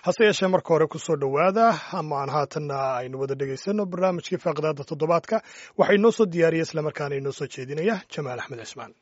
hase yeeshee marka hore kusoo dhowaada ama aan haatanna aynu wada dhegaysano barnaamijkii faaqidaada toddobaadka waxaa inoo soo diyaariya islamarkaana inoo soo jeedinaya jamaal axmed cismaan.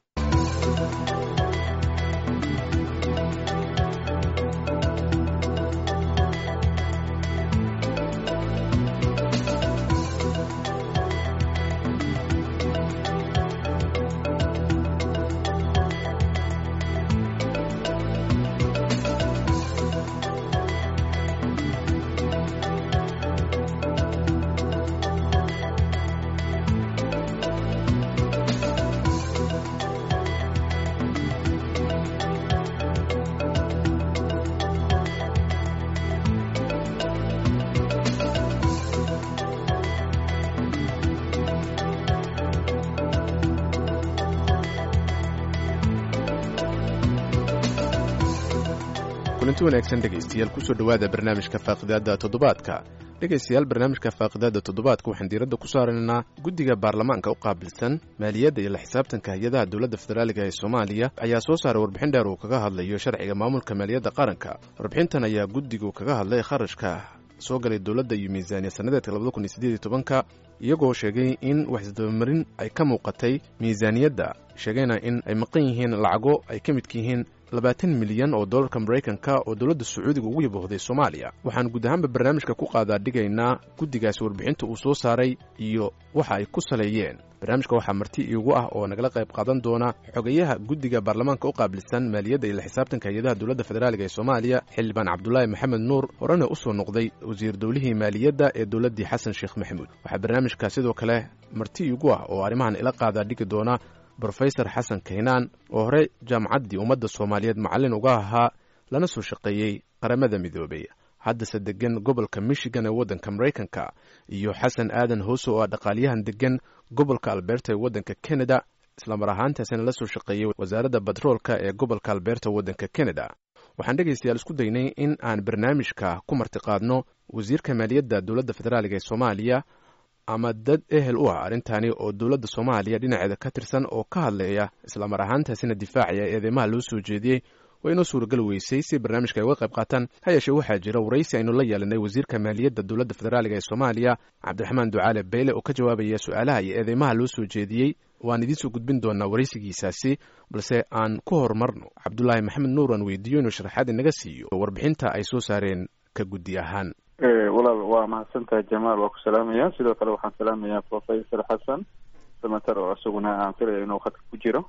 kulanti wanaagsan dhegaystayaal kusoo dhowaada barnaamijka faaqidaada toddobaadka. dhegaystayaal barnaamijka faaqidaada toddobaadka waxaan diiradda ku saaraynaa guddiga baarlamaanka u qaabilsan maaliyadda iyo la xisaabtanka hay-adaha dowladda federaaliga ee Soomaaliya ayaa soo saaray warbixin dheer oo kaga hadlayo sharciga maamulka maaliyadda qaranka. warbixintan ayaa guddigu kaga hadlay kharashka soo galay dowladda iyo miisaaniyad sanadeedka 2018 iyagoo sheegay in wax isdabamarin ay ka muuqatay miisaaniyadda, sheegayna in ay maqan yihiin lacago ay ka midka yihiin 20 milyan oo dollarka Mareykanka oo dowladda Sacuudiga ugu yaboohday Soomaaliya. waxaan guud ahaanba barnaamijka ku qaadaa dhigaynaa guddigaas warbixinta uu soo saaray iyo waxa ay ku saleeyeen. barnaamijka waxaa marti iigu ah oo nagala qayb qaadan doona xogayaha guddiga baarlamaanka u qaabilsan maaliyadda iyo la xisaabtanka hay-adaha dowladda federaaliga ee Soomaaliya xildhibaan Cabdullaahi Maxamed Nuur, horena u soo noqday wasiir dowlihii maaliyadda ee dowladdii Xasan Sheekh Maxamuud. waxaa barnaamijka sidoo kale marti iigu ah oo arrimahan ila qaadaa dhigi doona Professor Xasan Kaynaan oo hore jaamacaddii ummadda Soomaaliyeed macallin uga ahaa lana soo shaqeeyey qaramada midoobay, haddase degan gobolka Michigan ee waddanka Mareykanka, iyo Xasan Aadan Hoose oo dhaqaaliyahan degan gobolka Alberta ee waddanka Canada, isla mar ahaantaasina la soo shaqeeyey wasaaradda batroolka ee gobolka Alberta waddanka Canada. waxaan dhegaystayaal isku daynay in aan barnaamijka ku martiqaadno wasiirka maaliyadda dowladda federaaliga ee Soomaaliya ama dad ehel u ah arrintani oo dowladda Soomaaliya dhinaceeda ka tirsan oo ka hadlaya isla mar ahaantaasina difaacaya eedeymaha loo soo jeediyey waa inoo suuragal weysay si barnaamijka ay uga qayb qaataan. ha yeeshee waxaa jira waraysi aynu la yeelanay wasiirka maaliyadda dowladda federaaliga ee Soomaaliya Cabdiraxmaan Ducaale Beyle oo ka jawaabaya su'aalaha iyo eedeymaha loo soo jeediyey. waan idiin soo gudbin doonaa waraysigiisaasi, balse aan ku horumarno Cabdullaahi Maxamed Nuur aan weydiiyo inuu sharaxaad inaga siiyo warbixinta ay soo saareen ka guddi ahaan. walaal waa mahadsantahay Jamaal, waa ku salaamaya. sidoo kale waxaan salaamayaa Professor Xasan Samatar oo isaguna aan filayo inuu khadka ku jiro.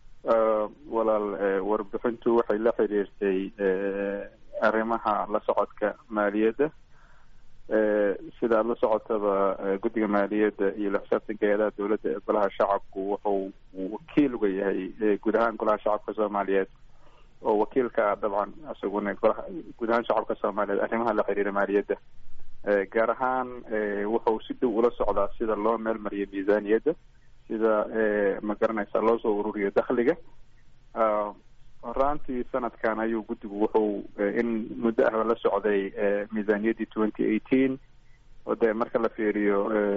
walaal warbixintu waxay la xiriirtay arrimaha la socodka maaliyadda. sida aad la socotaba guddiga maaliyadda iyo la xisaabtanka hay-adaha dowladda ee golaha shacabku wuxuu wakiil uga yahay guud ahaan golaha shacabka Soomaaliyeed oo wakiilka dabcan isaguna golaha guud ahaan shacabka Soomaaliyeed arrimaha la xiriira maaliyadda. gaar ahaan wuxuu si dhow ula socdaa sida loo meel mariyo miisaaniyadda, sida ma garanaysa loo soo ururiyo dakhliga. horaantii sanadkan ayuu guddigu wuxuu in muddo ah la socday miisaaniyaddii 2018 oo dee marka la fiiriyo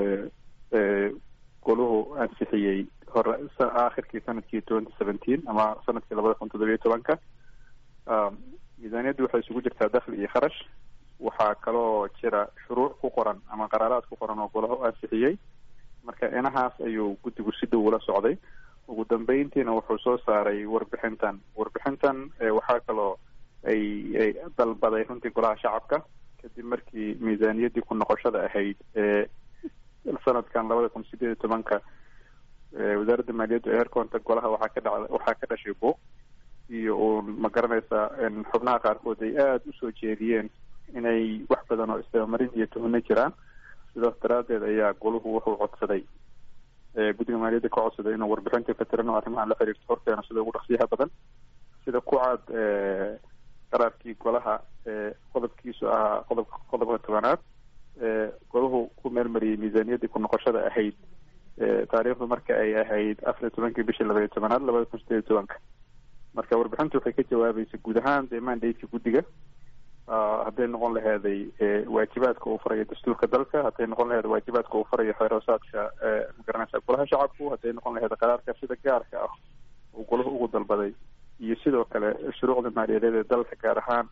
goluhu ansixiyey aakhirkii sanadkii 2017 ama sanadkii 2017. miisaaniyaddu waxay isugu jirtaa dakhli iyo kharash. waxaa kaloo jira shuruuc ku qoran ama qaraaraad ku qoran oo golaha ansixiyey. marka inahaas ayuu guddigu si dhow ula socday. ugu dambeyntiina wuxuu soo saaray warbixintan. waxaa kaloo ay dalbaday runtii golaha shacabka kadib markii miisaaniyaddii ku noqoshada ahayd sanadkan 2018 wasaaradda maaliyadda ee heerkoonta golaha waxaa ka dhashay buuq iyo uun ma garanaysa xubnaha qaarkood ay aada u soo jeediyeen inay wax badan oo isdabamarin iyo tuhno jiraan. sidaas daraaddeed ayaa goluhu wuxuu codsaday guddiga maaliyadda ka codsaday inuu warbixinta ka tirano arrimaha la xiriirta horkeena sida ugu dhaqsiyaha badan. sida ku cad qaraarkii golaha qodobkiisu ahaa qodobka 10aad goluhu ku meelmariyey miisaaniyaddii ku noqoshada ahayd taariikhdu marka ay ahayd 14 bishii 12aad 2018. marka warbixintu waxay ka jawaabaysa guud ahaan dee mandate guddiga hadday noqon laheeday waajibaadka uu farayo dastuurka dalka, hadday noqon laheed waajibaadka uu farayo xeeroosaadka magaranaysa golaha shacabku, hadday noqon laheed qaraarka sida gaarka ah uu golahu ugu dalbaday, iyo sidoo kale shuruucda maaliyadeed ee dalka gaar ahaan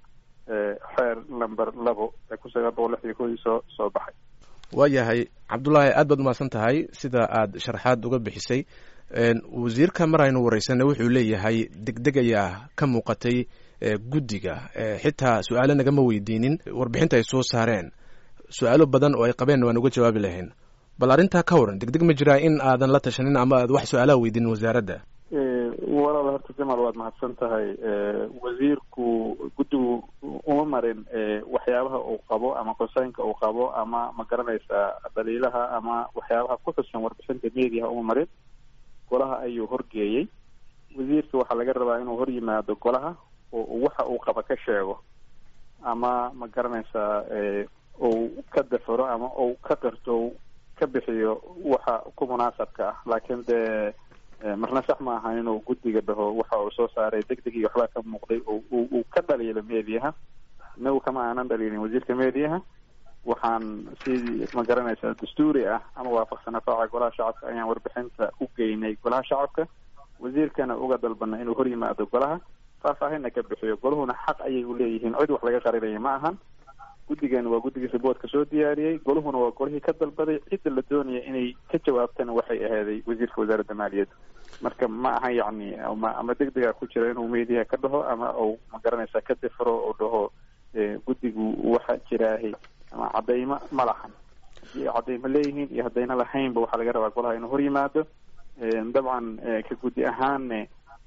xeer number 2 ee 1961 soo baxay. waayahay cabdullaahi aad baad umahadsan tahay sida aad sharaxaad uga bixisay. wasiirka mar aynu wareysanay wuxuu leeyahay degdeg ayaa ka muuqatay guddiga, xitaa su-aalo nagama weydiinin warbixinta ay soo saareen. su-aalo badan oo ay qabeen waan uga jawaabi lahayn. bal arrintaa ka waran, degdeg ma jiraa in aadan la tashanin ama aad wax su-aalaha weydiinin wasaaradda? walaal horta Jamal waad mahadsan tahay. wasiirku guddigu uma marin waxyaabaha uu qabo ama qorsheynka uu qabo ama ma garanaysaa daliilaha ama waxyaabaha ku xusan warbixinta meediyaha uma marin. golaha ayuu horgeeyey. wasiirka waxaa laga rabaa inuu hor yimaado golaha oo waxa uu qaba ka sheego ama ma garanaysaa uu ka dafaro ama uu ka qirto ka bixiyo waxa ku munaasabka ah. laakiin dee marna sax ma aha inuu guddiga dhaho waxa uu soo saaray degdeg iyo waxbaa ka muuqday uu ka dhaliilo meediyaha. inagu kama aanan dhaliilin wasiirka meediyaha. waxaan si ma garanaysaa dastuuri ah ama waafaqsan afaaca golaha shacabka ayaan warbixinta u geynay golaha shacabka. wasiirkana uga dalbana inuu hor yimaado golaha faahfaahinna ka bixiyo. goluhuna xaq ayay u leeyihiin, cid wax laga qarinaya ma ahan. guddigeena waa guddigii riboodka soo diyaariyey, goluhuna waa golihii ka dalbaday. cidda la doonaya inay ka jawaabtana waxay ahaaday wasiirka wasaaradda maaliyadda. marka ma aha yacni ama degdega ku jira inuu meediyaha ka dhaho ama uu ma garanaysaa ka difro oo dhaho guddigu waxa jiraahay ama cadaymo ma lahan. haddii cadaymo leeyihiin iyo haddayna lahaynba waxaa laga rabaa golaha inuu hor yimaado. dabcan ka guddi ahaanne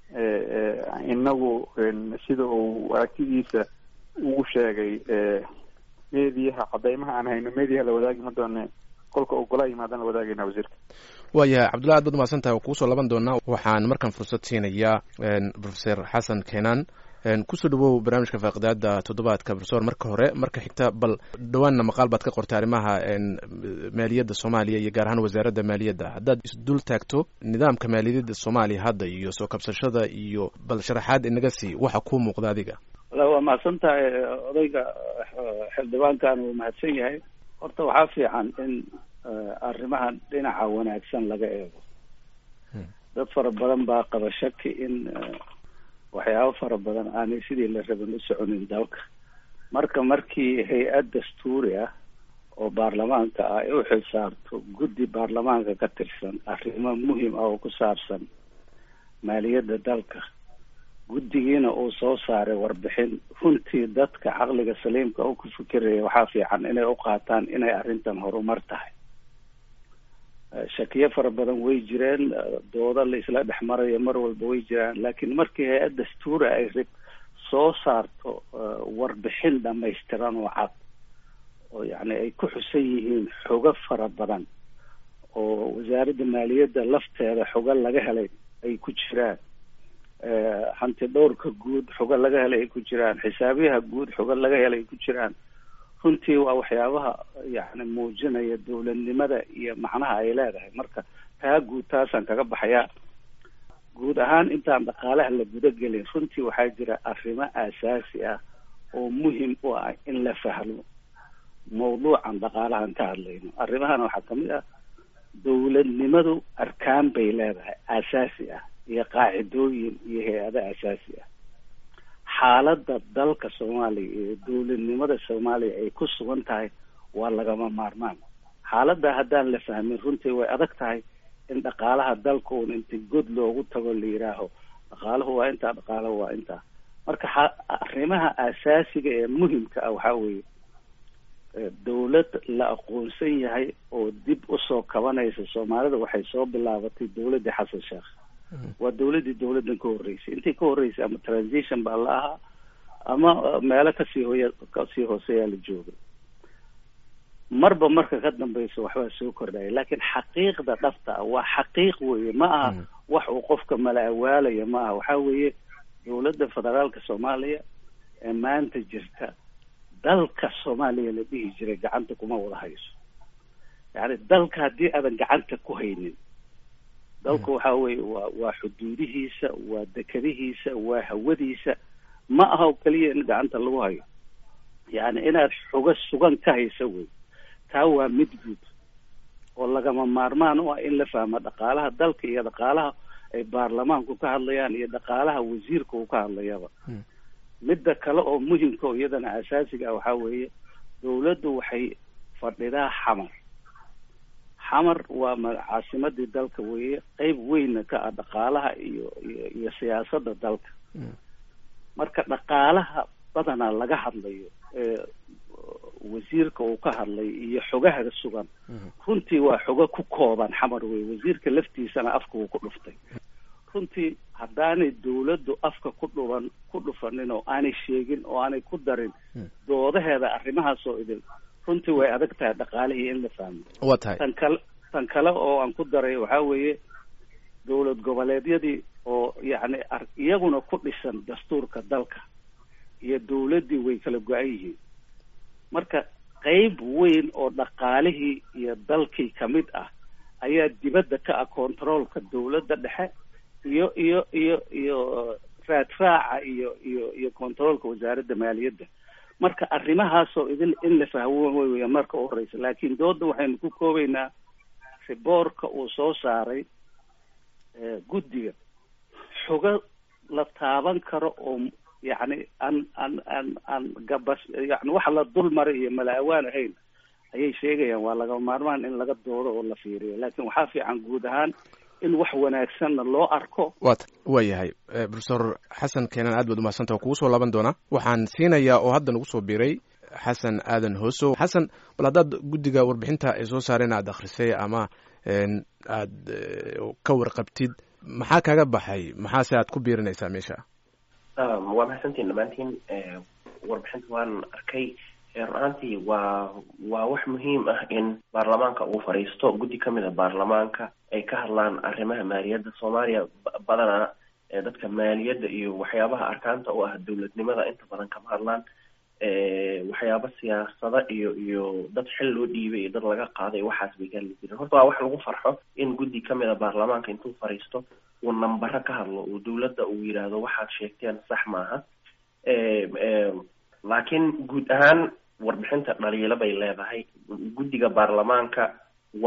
inagu sida uu aragtidiisa ugu sheegay meediyaha cadaymaha aan hayno meediyaha la wadaagi ma doone. kolka uu golaha yimaadana la wadaagayna wasiirka. waayahay cabdullahi aad baad umahadsan tahay. kuusoo laban doonaa. waxaan markaan fursad siinayaa professor xasan keenan. kusoo dhawow barnaamijka faaqidaada toddobaadka professor. marka hore marka xigta bal dhawaanna maqaal baad ka qortay arrimaha maaliyadda soomaaliya iyo gaar ahaan wasaaradda maaliyadda. haddaad isdul taagto nidaamka maaliyadda soomaaliya hadda iyo soo kabsashada iyo bal sharaxaad inaga sii waxa kuu muuqda adiga. waa mahadsan tahay odayga xildhibaankan uu mahadsan yahay. horta waxaa fiican in arrimahan dhinaca wanaagsan laga eego. dad fara badan baa qaba shaki in waxyaabo fara badan aanay sidii la rabin u soconin dalka. markii hay-ad dastuuri ah oo baarlamaanka ah ay u xilsaarto guddi baarlamaanka ka tirsan arrimo muhim ah oo ku saabsan maaliyadda dalka, guddigiina uu soo saaray warbixin, runtii dadka caqliga saliimka u ku fikiraya waxaa fiican inay u qaataan inay arrintan horumar tahay. shakiyo fara badan way jireen, dooda la isla dhex marayo mar walba way jiraan. laakiin markii hay-ad dastuuri ay soo saarto warbixin dhamaystiran oo cad oo yacni ay ku xusan yihiin xogo fara badan oo wasaaradda maaliyadda lafteeda xogo laga helay ay ku jiraan, hanti dhowrka guud xogo laga helay ay ku jiraan, xisaabiyaha guud xogo laga helay ay ku jiraan. runtii waa waxyaabaha yacni muujinaya dowladnimada iyo macnaha ay leedahay. marka taa guud taasaan kaga baxayaa. guud ahaan intaan dhaqaalaha la guda gelin runtii waxaa jira arrimo aasaasi ah oo muhim u ah in la fahmo mawduucan dhaqaalahan ka hadlayno. arrimahana waxaa kamid ah dowladnimadu arkaan bay leedahay aasaasi ah iyo qaacidooyin iyo hay-ado aasaasi ah. xaaladda dalka soomaaliya iyo dowladnimada soomaaliya ay ku sugan tahay waa lagama maarmaan. xaaladda haddaan la fahmin runtii way adag tahay in dhaqaalaha dalka uun inta god loogu tago la yidhaaho dhaqaalahu waa intaa, dhaqaalahu waa intaa. marka arrimaha aasaasiga ee muhimka ah waxaa weeye dowlad la aqoonsan yahay oo dib usoo kabanaysa. soomaalida waxay soo bilaabatay dowladdii xasan sheekh. waa dowladdii dowladdan ka horreysay. intii ka horreysay ama transition baa la ahaa ama meelo kasii hooseeyaa la joogay. marba marka ka dambaysa waxbaa soo kordhaya. laakiin xaqiiqda dhabta ah waa xaqiiq weeye, ma aha wax uu qofka mala awaalaya ma aha. waxaa weeye dowladda federaalka soomaaliya ee maanta jirta dalka soomaaliya la dhihi jiray gacanta kuma wada hayso. yani dalka haddii aadan gacanta ku haynin, dalka waxaa weeye waa xuduudihiisa, waa dekadihiisa, waa hawadiisa. ma aha oo keliya in gacanta lagu hayo, yani inaad xogo sugan ka hayso wey. taa waa mid guud oo lagama maarmaan u ah in la fahmo dhaqaalaha dalka iyo dhaqaalaha ay baarlamaanku ka hadlayaan iyo dhaqaalaha wasiirka uu ka hadlayaba. midda kale oo muhimka oo iyadana asaasiga ah waxaa weeye dawladdu waxay fadhidaa xamar waa caasimadii dalka weeye, qeyb weynna ka ah dhaqaalaha iyo siyaasadda dalka. marka dhaqaalaha badanaa laga hadlayo wasiirka uu ka hadlay iyo xogaha sugan runtii waa xogo ku kooban xamar wey. wasiirka laftiisana afka uu ku dhuftay. runtii haddaanay dawladdu afka ku dhufanin oo aanay sheegin oo aanay ku darin doodaheeda arrimahaas oo idin, runtii way adag tahay dhaqaalihii in la fahmo. waa tahay tan kale oo aan ku daray waxaa weeye dawlad goboleedyadii oo yacni iyaguna ku dhisan dastuurka dalka iyo dawladdii way kala go-an yihiin. marka qeyb weyn oo dhaqaalihii iyo dalkii kamid ah ayaa dibadda ka ah controolka dawladda dhexe iyo raadraaca iyo controolka wasaaradda maaliyadda. marka arrimahaasoo idin in la fahmo weya marka u horeysa. laakiin dooda waxaynu ku koobaynaa riboorka uu soo saaray guddiga, xogo la taaban karo oo yacni aan gabas yani waxa la dul maray iyo mala-awaan ahayn ayay sheegayaan. waa laga maarmaan in laga doodo oo la fiiriyo, laakiin waxaa fiican guud ahaan in wax wanaagsanna loo arko. waa yahay professor xasan keenan, aad baad umahadsanta. kugu soo laaban doonaa. waxaan siinayaa oo hadda nagu soo biiray xasan aadan hoosow. xasan, bal haddaad guddiga warbixinta ay soo saareen aad akhrisay ama aad ka warqabtid, maxaa kaga baxay, maxaase aad ku biirinaysaa meesha? waa mahadsantiin dhammaantiin. warbixinta waan arkay. run ahaantii waa wax muhiim ah in baarlamaanka uu fadhiisto guddi kamid a baarlamaanka ay ka hadlaan arrimaha maaliyadda soomaaliya. badanaa dadka maaliyadda iyo waxyaabaha arkaanta u ah dawladnimada inta badan kama hadlaan. waxyaaba siyaasada iyo dad xil loo dhiibay iyo dad laga qaaday waxaas bay gaali jireen. horta waa wax lagu farxo in guddi kamid a baarlamaanka intuu fadhiisto uu nambaro ka hadlo, uu dawladda uu yidhaahdo waxaad sheegteen sax maaha. laakiin guud ahaan warbixinta dhaliilo bay leedahay. guddiga baarlamaanka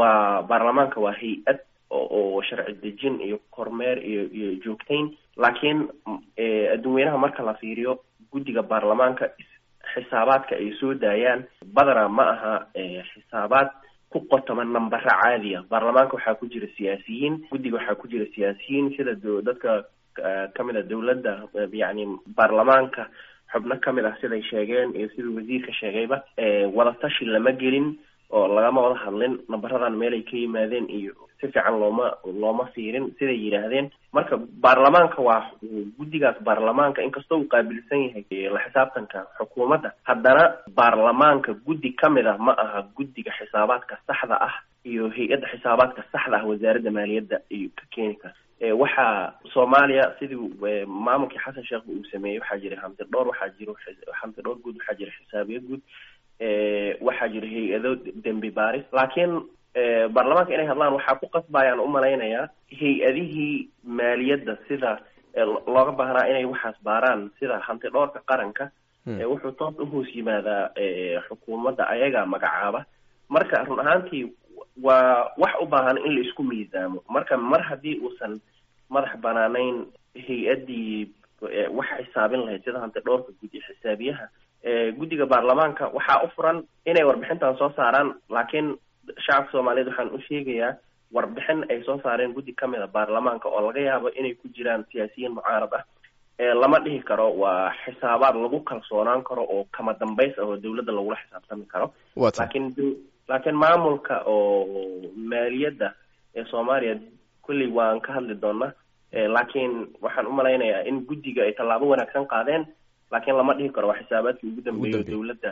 waa hay-ad oo sharci dejin iyo kormeer iyo joogtayn. laakiin adduunweynaha marka la fiiriyo guddiga baarlamaanka xisaabaadka ay soo daayaan badanaa ma aha xisaabaad ku qotoma nambaro caadiya. baarlamaanka waxaa ku jira siyaasiyiin, guddiga waxaa ku jira siyaasiyiin sida dadka kamid a dawladda, yacni baarlamaanka xubno kamid ah siday sheegeen iyo siduu wasiirka sheegayba. wadatashi lama gelin oo lagama wada hadlin. nambaradan meelay ka yimaadeen iyo si fiican looma fiirin siday yidhaahdeen. marka baarlamaanka waa guddigaas baarlamaanka inkastoo uu qaabilsan yahay la xisaabtanka xukuumadda, haddana baarlamaanka guddi kamid ah ma aha guddiga xisaabaadka saxda ah iyo hay-adda xisaabaadka saxda ah wasaaradda maaliyadda iyo ka keeni kara. waxaa Soomaaliya sidii maamulkii xasan sheekh uu sameeyey waxaa jira hanti dhowr, waxaa jira guud, waxaa jira xisaabiye guud, waxaa jira hay-ado dembi baaris. laakiin baarlamaanka inay hadlaan waxaa ku qasbayaan umalaynayaa hay-adihii maaliyadda sida looga baahnaa inay waxaas baaraan sida hanti dhowrka qaranka. wuxuu toos uhoos yimaadaa xukuumadda ayagaa magacaaba. marka run ahaantii waa wax u baahan in la isku miisaamo. marka mar haddii uusan madax banaanayn hay-addii wax xisaabin lahayd sida hanti dhowrka guud iyo xisaabiyaha, guddiga baarlamaanka waxaa u furan inay warbixintan soo saaraan. laakiin shacabka soomaaliyeed waxaan u sheegayaa warbixin ay soo saareen guddi kamid a baarlamaanka oo laga yaabo inay ku jiraan siyaasiyiin mucaarad ah lama dhihi karo waa xisaabaad lagu kalsoonaan karo oo kama dambays ah oo dawladda lagula xisaabtami karo. laakiin maamulka oo maaliyadda ee Soomaaliya kulli waan ka hadli doonaa. laakiin waxaan u malaynayaa in guddiga ay tallaabo wanaagsan qaadeen, laakiin lama dhihi karo waa xisaabaadkii ugu dambeeyay dawladda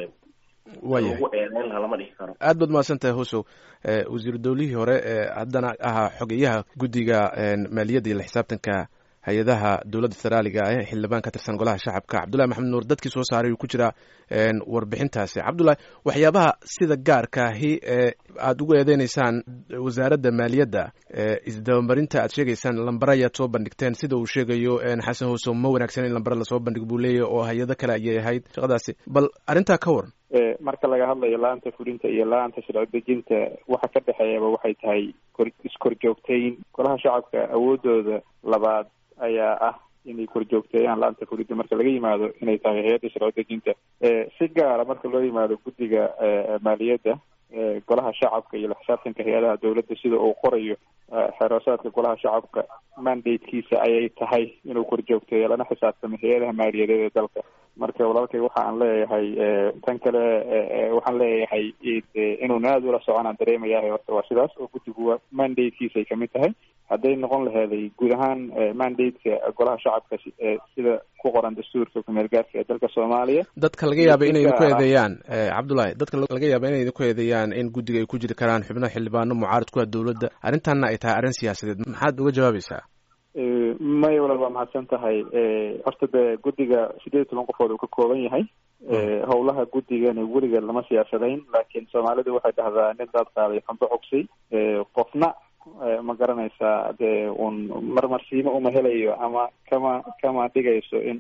lama dhihi karo. aad baad mahadsantahay hoosow. wasiiru dawlihii hore haddana ahaa xogeyaha guddiga maaliyadda iyo la xisaabtanka hay-adaha dowladda federaaliga ee xildhibaan ka tirsan golaha shacabka cabdullahi maxamed nuur dadkii soo saaray uu ku jira warbixintaasi. cabdullahi, waxyaabaha sida gaarka ahi aada ugu eedeynaysaan wasaaradda maaliyadda isdabamarinta aad sheegaysaan lambara ayaad soo bandhigteen sida uu sheegayo xasan hoosow ma wanaagsan in lambara lasoo bandhigo buu leeyahy oo hay-ado kale ayay ahayd shaqadaasi. bal arrintaa ka waran. marka laga hadlayo la-aanta fulinta iyo la-aanta sharci dejinta waxa ka dhexeeyaba waxay tahay iskorjoogtayn. golaha shacabka awoodooda labaad ayaa ah inay korjoogteeyaan laanta fulinta marka laga yimaado inay tahay hay-adda sharci dejinta. Si gaara marka loo yimaado guddiga maaliyadda, golaha shacabka iyo la xisaabtanka hay-adaha dowladda sida uu qorayo xeroosaadka golaha shacabka mandatekiisa ayay tahay inuu korjoogteeyo lana xisaabtamo hay-adaha maaliyadeed ee dalka. marka walaalkay waxa aan leeyahay tan kale waxaan leeyahay inuuna aada ula soconaan dareemayahay. horta waa sidaas oo guddigu mandatekiisa ay kamid tahay. hadday noqon laheeday guud ahaan mandateka golaha shacabka sida ku qoran dastuurka kumeel gaarka ee dalka Soomaaliya, dadka laga yaaba inay idinku eedeeyaan Cabdullaahi, dadka laga yaaba inay idinku eedeeyaan in guddiga ay ku jiri karaan xubno xildhibaano mucaarad ku ah dowladda, arrintanna ay tahay arrin siyaasadeed, maxaad uga jawaabaysaa? may walaal waa mahadsan tahay. horta dee guddiga 18 qofood uu ka kooban yahay. howlaha guddigana weligeed lama siyaasadayn, laakiin Soomaalidu waxay dhahdaa nin daad qaaday xambo cogsay. qofna ma garanaysaa dee un marmarsiimo uma helayo ama kama dhigayso in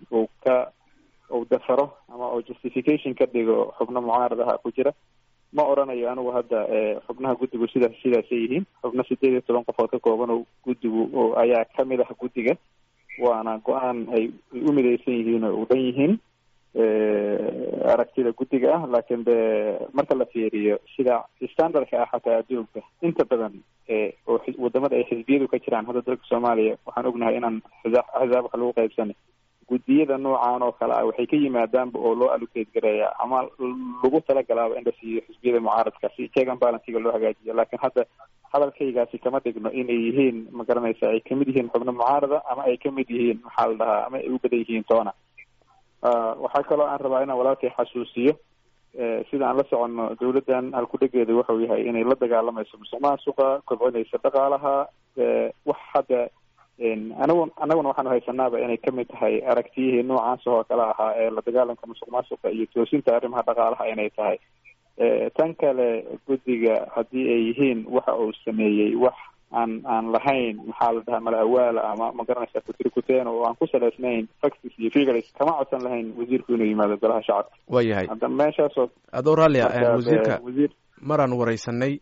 uu dafaro ama uu justification ka dhigo xubno mucaaradaha ku jira. ma oranayo anigu hadda xubnaha guddigu sidaasay yihiin. xubno 18 qofood ka kooban oo guddigu ayaa kamid ah guddiga, waana go-aan ay u midaysan yihiin oo u dhan yihiin aragtida guddiga ah. laakiin de marka la fiiriyo sida standardka ah xataa adduunka inta badan oo wadamada ay xisbiyadu ka jiraan, hadda dalka Soomaaliya waxaan ognahay inaan axzaab wax lagu qaybsanay. guddiyada noocan oo kale ah waxay ka yimaadaanba oo loo allocate gareeya ama lagu talagalaaba in la siiyo xisbiyada mucaaradka si check and balance-ga loo hagaajiyo. laakiin hadda hadalkaygaasi kama dhigno inay yihiin ma garanaysa ay kamid yihiin xubno mucaarada ama ay kamid yihiin maxaa la dhahaa ama ay u badan yihiin toona. waxaa kaloo aan rabaa inaan walaalkay xasuusiyo sida aan la soconno dowladdan halkudhegeeda wuxuu yahay inay la dagaalamayso musuqmaasuqa, kobcinaysa dhaqaalaha. wax hadda anaguna waxaanu haysanaaba inay kamid tahay aragtiyihii noocaas oo kale ahaa ee la dagaalanka musuqmaasuqa iyo toosinta arrimaha dhaqaalaha inay tahay. tan kale guddiga haddii ay yihiin waxa uu sameeyey wax aan lahayn maxaa la dhahaa mala awaala ama ma garanaysa kutirikuteen oo aan ku salaysnayn facts iyo figures, kama codsan lahayn wasiirku inuu yimaado golaha shacabka. waayahay hadda meeshaasoo adoo raallia wasiirka maraan wareysanay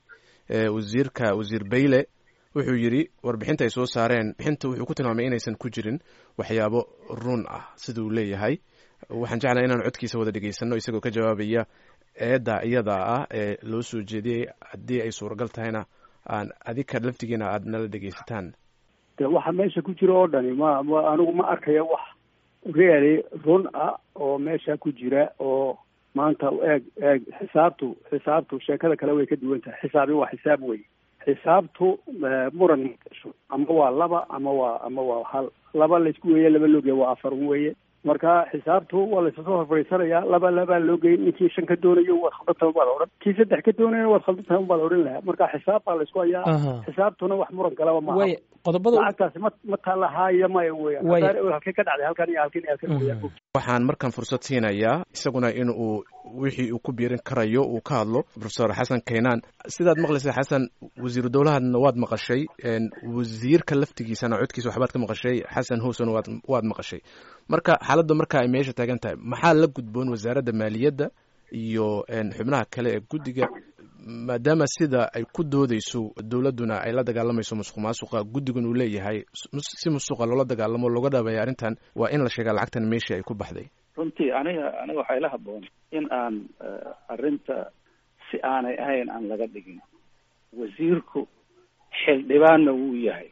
wasiir Bayle wuxuu yidhi warbixinta ay soo saareen bixinta wuxuu ku tilmaamay inaysan ku jirin waxyaabo run ah sida uu leeyahay. waxaan jeclahay inaan codkiisa wada dhegaysano isagoo ka jawaabaya eedda iyada ah ee loo soo jeediyey. haddii ay suuragal tahayna aan adika laftigiina aad nala dhegaysataan. de waxa meesha ku jira oo dhani anigu ma arkaya wax really run ah oo meesha ku jira oo maanta eeg xisaabtu sheekada kale way ka duwan tahay. xisaabi waa xisaab wey. xisaabtu muran ama waa laba ama waa hal. laba laysku weeye laba loogeya waa afar weeye. marka xisaabtu waa laysasoo horfariisanayaa labaa loo geyay. ninkii 5 ka doonayo waad khaldantahay baa la odhan, kii 3 ka doonayana waad khaldantahay baa la odhan lahaa. marka xisaab baa laysku hayaa. xisaabtuna wax muran kalaba maaha. qodobada lacagtaasi ma taalahaaya maya weeyaan. halkee ka dhacday halkan iyo halkan weeyaan. waxaan markan fursad siinayaa isaguna in uu wixii uu ku biirin karayo uu ka hadlo professor Xasan Keenan. sidaad maqlaysa Xasan, wasiiru dowladana waad maqashay, wasiirka laftigiisana codkiisa waxbaad ka maqashay, Xasan Hoosan waad maqashay. marka xaaladda marka ay meesha taagan tahay, maxaa la gudboon wasaaradda maaliyadda iyo xubnaha kale ee guddiga, maadaama sida ay ku doodayso dowladduna ay la dagaalamayso musuqmaasuqa, guddiguna uu leeyahay si musuqa loola dagaalamo looga dhaabaya arrintan waa in la sheegaa lacagtan meeshii ay ku baxday. runtii aniga waxaa ila haboon in aan arrinta si aanay ahayn aan laga dhigin. wasiirku xildhibaanna wuu yahay,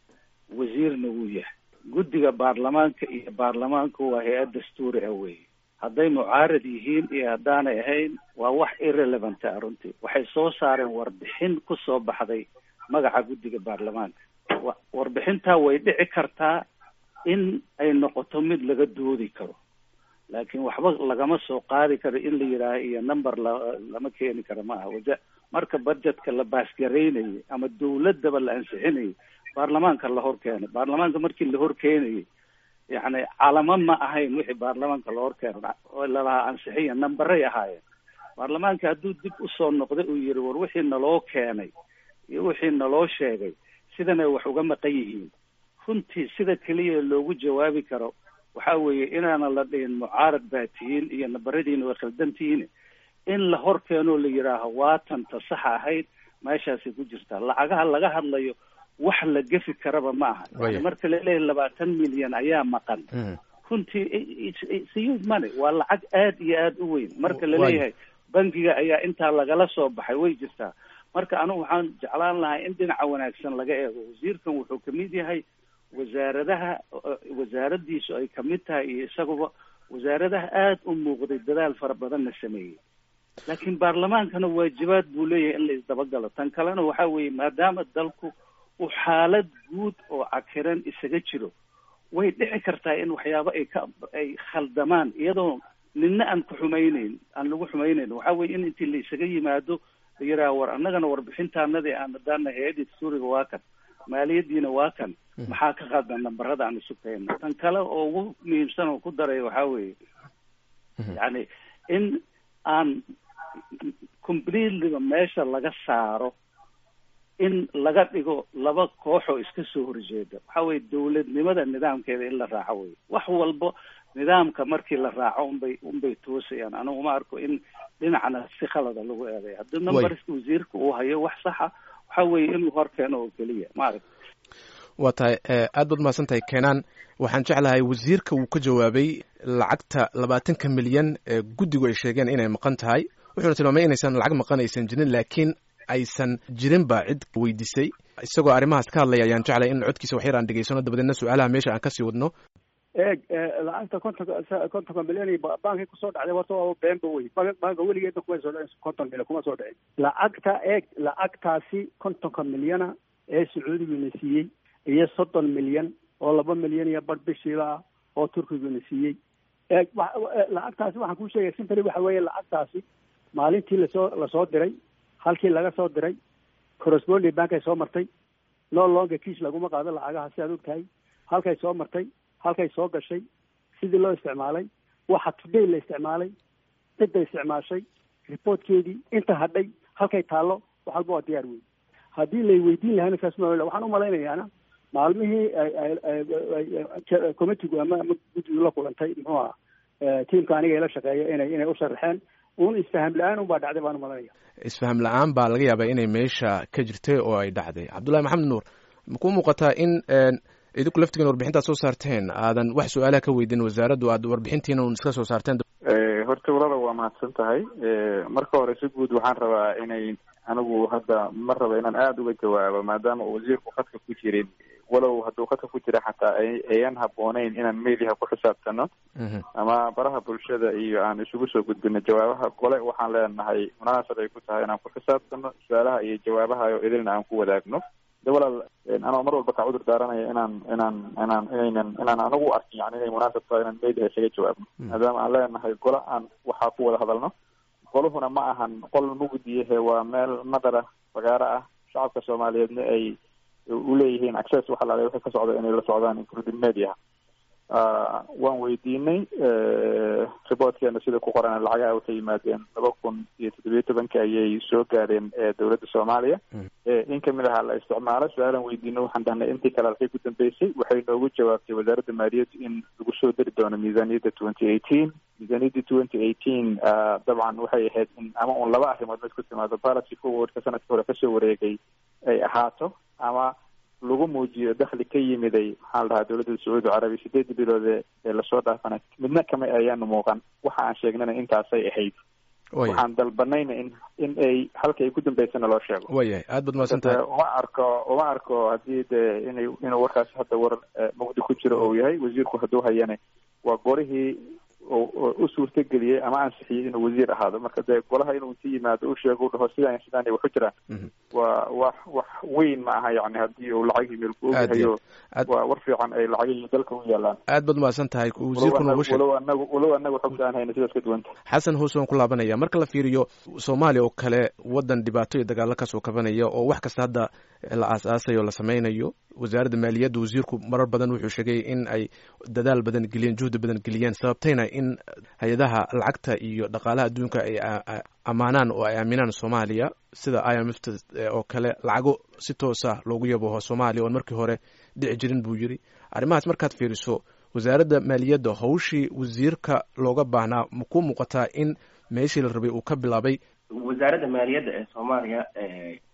wasiirna wuu yahay. guddiga baarlamaanka iyo baarlamaanku waa hay-ad dastuuri ah wey. hadday mucaarad yihiin iyo haddaanay ahayn waa wax irrelevant ah. runtii waxay soo saareen warbixin ku soo baxday magaca guddiga baarlamaanka. warbixintaa way dhici kartaa in ay noqoto mid laga doodi karo, laakiin waxba lagama soo qaadi karo in la yidhaaho iyo number lama keeni karo ma aha. marka budgetka la baasgaraynayay ama dawladdaba la ansixinayay baarlamaanka la hor keenay. baarlamaanka markii la hor keenayay yani calamo ma ahayn wixii baarlamaanka la hor keenay oo lalahaa ansixiya, nambaray ahaayeen. baarlamaanka hadduu dib usoo noqday uu yihi war wixii naloo keenay iyo wixii naloo sheegay sidanay wax uga maqan yihiin, runtii sida keliya loogu jawaabi karo waxaa weeye inaana la dhihin mucaarad baa tihiin iyo nabaradiina way khaldan tihiin, in la hor keenoo la yidhaaho waatan ta saxa ahayd meeshaasay ku jirtaa. lacagaha laga hadlayo wax la gefi karaba ma aha. Yani marka la leeyahay 20 milyan ayaa maqan, runtii it's huge money, waa lacag aad iyo aad u weyn. Marka la leeyahay bangiga ayaa intaa lagala soo baxay, way jirtaa. marka anigu waxaan jeclaan lahaa in dhinaca wanaagsan laga eego. wasiirkan wuxuu kamid yahay wasaaradiisu ay kamid tahay, iyo isaguba wasaaradaha aad u muuqday, dadaal fara badanna sameeyey. laakiin baarlamaankana waajibaad buu leeyahay in la isdabagalo. tan kalena waxa weeye, maadaama dalku uu xaalad guud oo cakiran isaga jiro, way dhici kartaa in waxyaabo ay khaldamaan iyadoo ninna aan lagu xumaynayn. waxa weeye in intii la isaga yimaado la yidhaha war annagana warbixintaanadii aan hadaana hay-adda dastuuriga waa kan, maaliyadiina waa kan, maxaa ka qaldan nambarada aan isu keenno. tan kale oo ugu muhiimsan oo ku daray waxaa weeye yani in aan completelyba meesha laga saaro, in laga dhigo laba kooxoo iska soo horjeeda. waxa weye dawladnimada nidaamkeeda in la raaco wey. wax walba nidaamka markii la raaco unbay toosayaan. anigu ma arko in dhinacna si khalada lagu eeday. haddii numberska wasiirka uu hayo wax saxa, waxa weeye inuu hor keeno oo keliya. ma arag waa tahay aad baad mahadsan tahay keenaan. waxaan jeclahay wasiirka uu ka jawaabay lacagta 20 milyan ee guddigu ay sheegeen inay maqan tahay. wuxuuna tilmaamay inaysan lacag maqan aysan jirin, laakiin aysan jirinba cid weydiisay. isagoo arrimahaas ka hadlaya ayaan jeclay in codkiisa wax yar aan dhegaysano, dabadeedna su-aalaha meesha aan kasii wadno. lacagta kontonka milyan bankii kusoo dhacday horta waa beenba wey. banka weligeedna kuma soo dhicin 50 milyan kuma soo dhicin. lacagtaasi 50 milyana ee sacuudiguna siiyey iyo 30 milyan oo 2 milyan iyo bar bishiiba ah oo turkiguna siiyey. lacagtaasi waxaan kuu sheegay simply waxa weeye lacagtaasi maalintii lasoo diray, halkii laga soo diray corresponding bank ay soo martay. no longer kiis laguma qaado lacagaha si aad ogtahay. halkay soo martay, halkay soo gashay, sidii loo isticmaalay, waxa today la isticmaalay, cidda isticmaashay, reportkeedii, inta hadhay, halkay taallo, wax walba waa diyaar wey. haddii lay weydiin lahayna saas ma waxaan u malaynayaana maalmihii committeegu ama guddigu la kulantay muxuu aha tiimka aniga ila shaqeeya inay u sharaxeen un isfaham la-aan unbaa dhacday baan u malanaya. isfaham la-aan baa laga yaabaa inay meesha ka jirtay oo ay dhacday. cabdullahi maxamed nuur, makuu muuqataa in idinku laftigiina warbixintaad soo saarteen aadan wax su-aalaha ka weydin wasaaraddu, aad warbixintiina un iska soo saarteen? horta walala waa mahadsan tahay. marka hore si guud waxaan rabaa anigu hadda ma raba inaan aada uga jawaabo, maadaama uu wasiirku khadka ku jirin. walow hadduu khadka ku jira xataa ayan habbooneyn inaan meeliha ku xisaabtano ama baraha bulshada iyo aan isugu soo gudbino jawaabaha gole. waxaan leenahay munaasab ay ku tahay inaan ku xisaabtano su-aalaha iyo jawaabaha oo idilna aan ku wadaagno. de walaal anoo mar walba ka cudur daaranaya inaan anagu arkin yani inay munaasab tahay inaan meeliha isaga jawaabno, maadaama aan leenahay gole aan waxaa ku wada hadalno. goluhuna ma ahan qol mugdiyahe, waa meel madara fagaaro ah. shacabka soomaaliyeedna ay uleeyihiin access waxa laala wixii ka socda inay la socdaan including media. waan weydiinay reportkeena sida ku qoran lacagaha waxay yimaadeen 2017 ayay soo gaareen dowladda Soomaaliya. in kamid ah la isticmaalo su-aalan weydiino waxaan dhahnay intii kale halkay ku dambeysay. waxay noogu jawaabtay wasaaradda maaliyadda in lagu soo dari doono miisaaniyadda 2018. miisaaniyadda 2018 dabcan waxay ahayd in ama un laba arrimood mid ku timaado policy forwardka sanadkii hore kasoo wareegay ay ahaato, ama lagu muujiyo dakhli ka yimiday maxaa la dhahaa dowladda sacuudi carabi 8 bilood ee lasoo dhaafana midna kama ayaanu muuqan. waxa aan sheegnana intaasay ahayd. waxaan dalbanayna in ay halka ay ku dambeysana loo sheego. wayahay aad baad mahadsantahay. uma arko haddii de inuu warkaas hadda war mugdi ku jiro ou yahay. wasiirku hadduu hayane waa golihii u suurtageliyey ama ansixiyey inuu wasiir ahaado. marka dee golaha inuu inta yimaado u sheego u dhaho sidaan waxu jiraan waa wax weyn ma aha. yani haddii uu lacagii meelku ogyahayo waa war fiican ay lacagihii dalka u yaalaan. aad baad mahadsan tahay. wasiirkuna walow anagu xogta aan hayna sidaas ka duwanta. xasan hoose waan ku laabanaya. marka la fiiriyo soomaaliya oo kale wadan dhibaato iyo dagaalo kasoo kabanaya oo wax kasta hadda la aasaasayo o la sameynayo, wasaaradda maaliyadda wasiirku marar badan wuxuu sheegay in ay dadaal badan geliyeen, juhdi badan geliyeen, sababtayna in hay-adaha lacagta iyo dhaqaalaha adduunka ay ammaanaan oo ay aaminaan Soomaaliya, sida IMF oo kale lacago si toosa loogu yabaho Soomaaliya oon markii hore dhici jirin buu yiri. arrimahaas markaad fiiriso wasaaradda maaliyadda hawshii wasiirka looga baahnaa ma ku muuqataa in meeshii la rabay uu ka bilaabay? wasaaradda maaliyadda ee Soomaaliya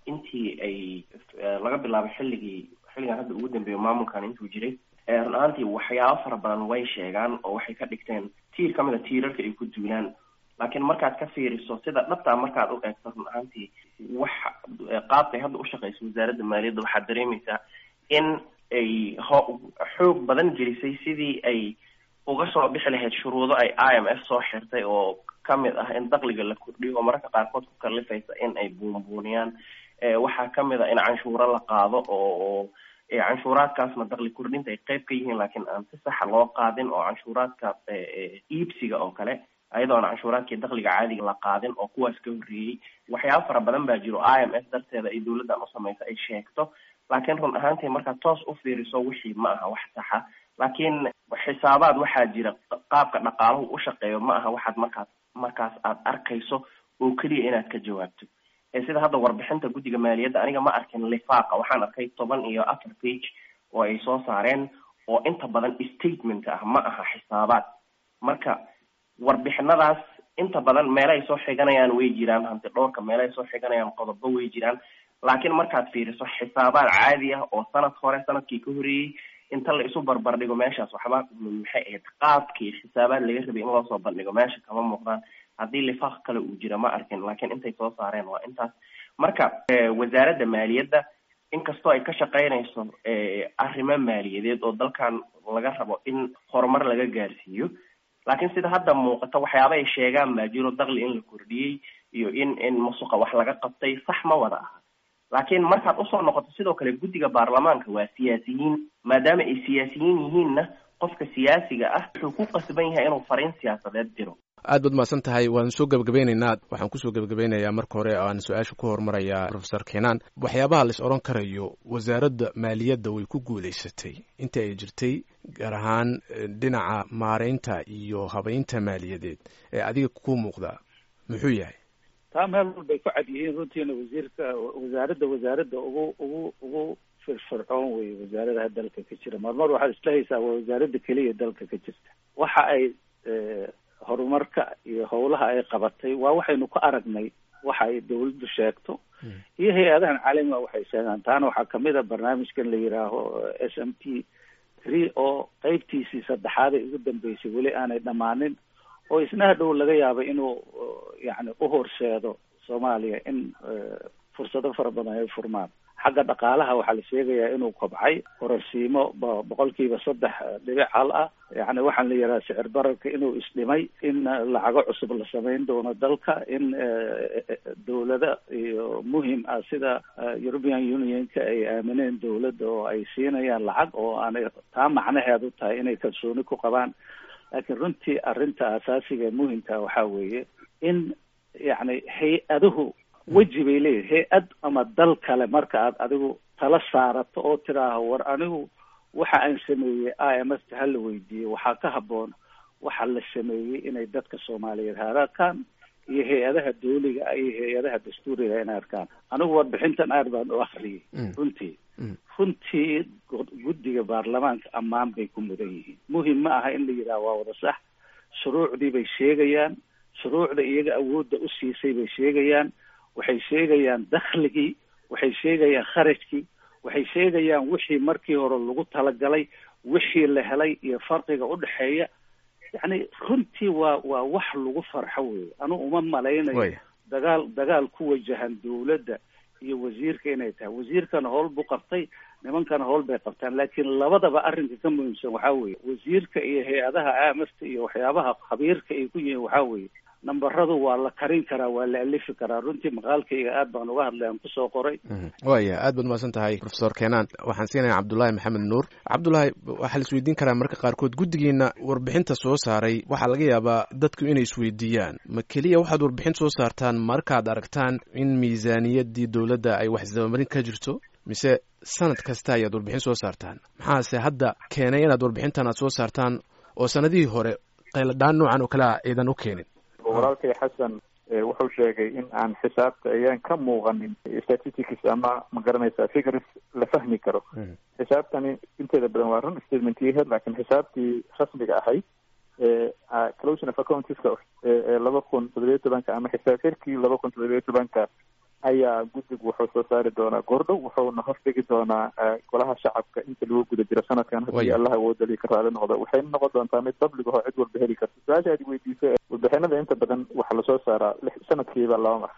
intii ay laga bilaabay xilligan hadda ugu dambeeyo maamulkan intuu jiray run ahaantii waxyaabo fara badan way sheegaan oo waxay ka dhigteen tiir ka mid a tiirarka ay ku duulaan laakiin markaad ka fiiriso sida dhabtaa markaad u eegto run ahaantii wax qaabkay hadda u shaqeyso wasaaradda maaliyadda waxaad dareemaysaa in ay xoog badan gelisay sidii ay uga soo bixi lahayd shuruudo ay IMF soo xirtay oo kamid ah in dakhliga la kordhiyo oo mararka qaarkood ku kalifaysa in ay buunbuuniyaan waxaa kamid ah in canshuuro la qaado oo canshuuraadkaasna dakhli kordhinta ay qayb ka yihiin laakiin aan si saxa loo qaadin oo canshuuraadka iibsiga oo kale ayadoona canshuuraadkii dakhliga caadiga la qaadin oo kuwaas ka horreeyey waxyaabo fara badan baa jiro IMF darteeda ay dawladdan u samaysa ay sheegto laakiin run ahaantii markaad toos u fiiriso wixii ma aha wax saxa laakiin xisaabaad waxaa jira qaabka dhaqaaluhu u shaqeeyo ma aha waxaad markaas aad arkayso oo keliya inaad ka jawaabto sida hadda warbixinta guddiga maaliyadda aniga ma arkin lifaaqa waxaan arkay 14 page oo ay soo saareen oo inta badan statement ah ma aha xisaabaad marka warbixinadaas inta badan meelay soo xiganayaan way jiraan hanti dhowrka meelay soo xiganayaan qodobo way jiraan laakiin markaad fiiriso xisaabaad caadi ah oo sanadkii ka horeeyey inta la isu barbar dhigo meeshaas waxba maxay ahayd qaabkii xisaabaad laga rabay in loo soo bandhigo meesha kama muuqdaan haddii lifaaq kale uu jira ma arkin laakiin intay soo saareen waa intaas marka wasaaradda maaliyadda inkastoo ay ka shaqaynayso arrimo maaliyadeed oo dalkan laga rabo in horumar laga gaarsiiyo laakiin sida hadda muuqata waxyaaba ay sheegaan baa jiro dakhli in la kordhiyey iyo in musuqa wax laga qabtay sax ma wada aha laakiin markaad usoo noqoto sidoo kale guddiga baarlamaanka waa siyaasiyiin maadaama ay siyaasiyiin yihiinna qofka siyaasiga ah wuxuu ku qasban yahay inuu fariin siyaasadeed diro aad baad mahadsan tahay waan soo gebagabeynaynaa waxaan kusoo gebagabeynayaa marka hore aan su-aasha ku hormarayaa professor Keenan waxyaabaha la is oran karayo wasaaradda maaliyadda way ku guuleysatay inta ay jirtay gaar ahaan dhinaca maareynta iyo habeynta maaliyadeed ee adiga ku muuqda muxuu yahay taa meel walbay ku cad yihiin runtiina wasaaradda ugu firfircoon wey wasaaradaha dalka ka jira marmar waxaad isla haysaa waa wasaaradda keliya dalka ka jirta waxa ay horumarka iyo howlaha ay qabatay waa waxaynu ka aragnay waxa ay dawladdu sheegto iyo hay-adahan caalamiga waxay sheegaan taana waxaa kamid a barnaamijkan la yidhaaho SMP3 oo qeybtiisii saddexaad ay ugu dambeysay weli aanay dhammaanin oo isna hadhow laga yaabo inuu yani uhorseedo Soomaaliya in fursado fara badan ay furmaan xagga dhaqaalaha waxaa la sheegayaa inuu kobcay kororsiimo 3.9 ah yani waxaan la yidhaha sicir bararka inuu isdhimay in lacago cusub la samayn doono dalka in dawlada iyo muhim ah sida European Unionka ay aamineen dawladda oo ay siinayaan lacag oo aanay taa macnaheedu tahay inay kalsooni ku qabaan laakiin runtii arrinta asaasiga ee muhimka waxaa weeye in yani hay-aduhu weji bay leeyihin hay-ad ama dal kale marka aad adigu tala saarato oo tiraaho war anigu waxa aan sameeyey IMF hala weydiiyey waxaa ka habboon waxa la sameeyey inay dadka Soomaaliyeed arkaan iyo hay-adaha dawliga iyo hay-adaha dastuuriga inay arkaan anigu warbixintan aad baan u akhriyey runtii guddiga baarlamaanka ammaan bay ku mudan yihiin muhim ma aha in la yidhaha waa wada sax shuruucdii bay sheegayaan shuruucda iyaga awoodda u siisay bay sheegayaan waxay sheegayaan dakhligii waxay sheegayaan kharashkii waxay sheegayaan wixii markii hore lagu talagalay wixii la helay iyo farqiga u dhexeeya yani runtii waa wax lagu farxo weeye anu uma malaynayo dagaal ku wajahan dawladda iyo wasiirka inay tahay wasiirkana howl buu qabtay nimankana howl bay qabtaan laakiin labadaba arrinka ka muhiimsan waxaa weeye wasiirka iyo hay-adaha AMFta iyo waxyaabaha khabiirka ay ku yihiin waxaa weeye nambaradu waa la karin karaa waa la alifi karaa runtii maqaalkayga aad baan uga hadlay aan kusoo qoray waya aad baad mahadsan tahay professor Keenan waxaan siinayaa Cabdullaahi Maxamed Nuur Cabdullaahi waxaa la isweydiin karaa marka qaarkood guddigeena warbixinta soo saaray waxaa laga yaabaa dadku inay isweydiiyaan ma keliya waxaad warbixin soo saartaan markaad aragtaan in miisaaniyaddii dawladda ay wax isdabamarin ka jirto mise sanad kasta ayaad warbixin soo saartaan maxaase hadda keenay inaad warbixintan aad soo saartaan oo sanadihii hore qayladhaan noocan oo kale ah aydan u keenin walaalkay xasan wuxuu sheegay in aan xisaabta ayaan ka muuqanin statistics ama ma garanaysaa figures la fahmi karo xisaabtani inteeda badan waa run statementyaheed laakiin xisaabtii rasmiga ahayd closing of accounts 2017 ama xisaab xirkii 2017 ayaa guddigu wuxuu soo saari doonaa goordhow, wuxuuna hordhigi doonaa golaha shacabka inta lagu guda jiro sanadkan haddii allah awoodali ka raali noqdo. waxayna noqon doontaa mid public oo cid walba heli karta. su-aasha aad weydiisay, warbixinada inta badan waxaa lasoo saaraa sanadkiiba 2 mar.